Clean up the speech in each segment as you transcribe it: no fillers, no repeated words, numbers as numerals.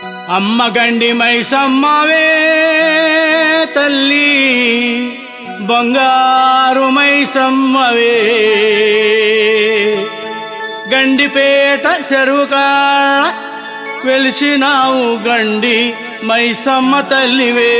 అమ్మ గండి మైసమ్మవే తల్లి బంగారు మైసమ్మవే గండిపేట చెరువుకాడ వెలిసినావు గండి మైసమ్మ తల్లివే.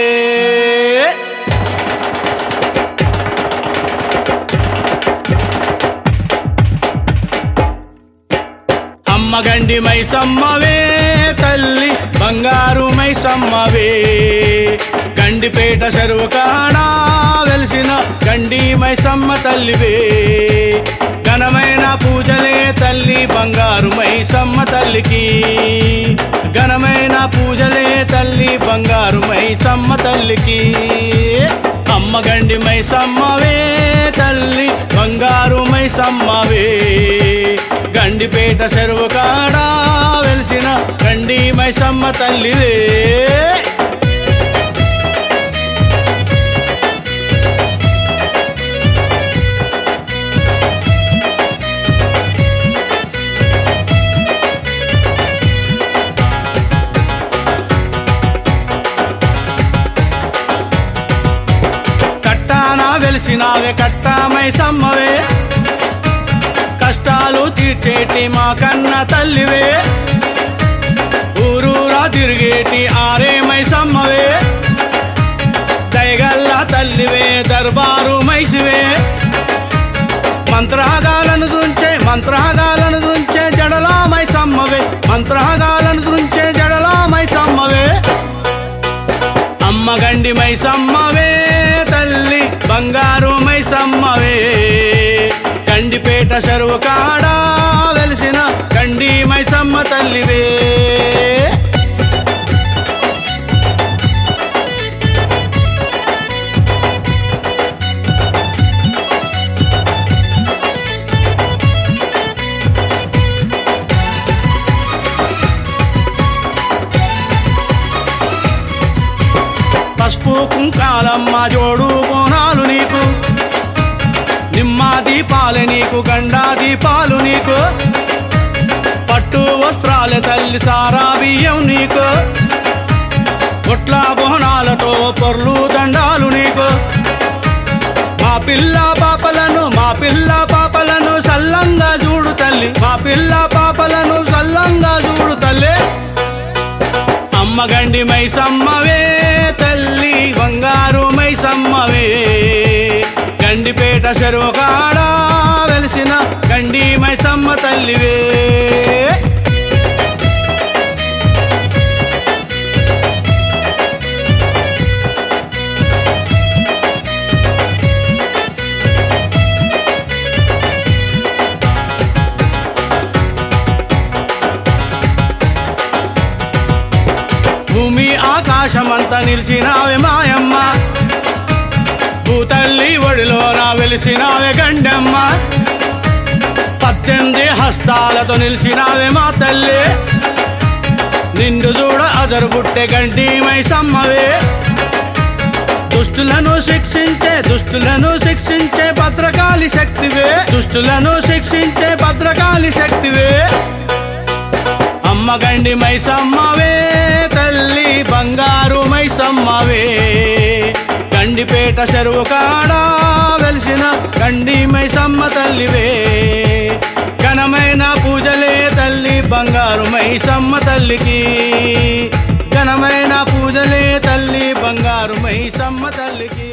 అమ్మ గండి మైసమ్మవే తల్లి బంగారు మైసమ్మవే గండిపేట చెరువుకాడ వెలిసిన గండి మైసమ్మ తల్లివే. ఘనమైన పూజలే తల్లి బంగారు మైసమ్మ తల్లికి, ఘనమైన పూజలే తల్లి బంగారు మైసమ్మ తల్లికి. అమ్మ గండి మైసమ్మవే తల్లి బంగారు మైసమ్మవే గండిపేట చెరువుకాడ వెలిసిన గండి మైసమ్మ తల్లివే. కట్టానా వెలిసినావే కట్టా మైసమ్మవే, కష్టాలు తీర్చేటి మా కన్న తల్లివే. ఊరూరా తిరిగేటి ఆరే మైసమ్మవే, దయగల్ల తల్లివే దర్బారు మైసివే. మంత్రగాలను దృంచే జడలా మైసమ్మవే, మంత్రగాలను దృంచే జడలా మైసమ్మవే. అమ్మ గండి మైసమ్మవే తల్లి బంగారు మైసమ్మవే గండిపేట చెరువుకాడ వెలిసిన గండి మైసమ్మ తల్లివే. పసుపు కుంకాలమ్మ జోడు బోనాలు నీకు, నిమ్మ దీపాలే నీకు గండా దీపాలు నీకు. పట్టు వస్త్రాల తల్లి సారా బియ్యం నీకు, పొట్ల బోనాలతో పొర్లు దండాలు నీకు. మా పిల్ల పాపలను సల్లంగా చూడు తల్లి, మా పిల్ల పాపలను సల్లంగా చూడు తల్లి. అమ్మ గండి మైసమ్మవే తల్లి బంగారు మైసమ్మవే గండిపేట చెరువుకాడ వెలిసిన గండి మైసమ్మ తల్లివే. భూమి ఆకాశమంతా నిలిచినావే మాయమ్మ, భూతల్లి ఒడిలోన వెలిసినావే గండమ్మ. 18 హస్తాలతో నిలిచినావే మా తల్లి, నిండు చూడ అదరుగుట్టే గండి మైసమ్మవే. దుష్టులను శిక్షించే భద్రకాళి శక్తివే, దుష్టులను శిక్షించే భద్రకాళి శక్తివే. అమ్మ గండి మైసమ్మవే తల్లి బంగారు మైసమ్మవే గండిపేట చెరువుకాడ వెలిసిన గండి మైసమ్మ తల్లివే. ఘనమైన పూజలే తల్లి బంగారు మైసమ్మ తల్లికి, ఘనమైన పూజలే తల్లి బంగారు మైసమ్మ తల్లికి.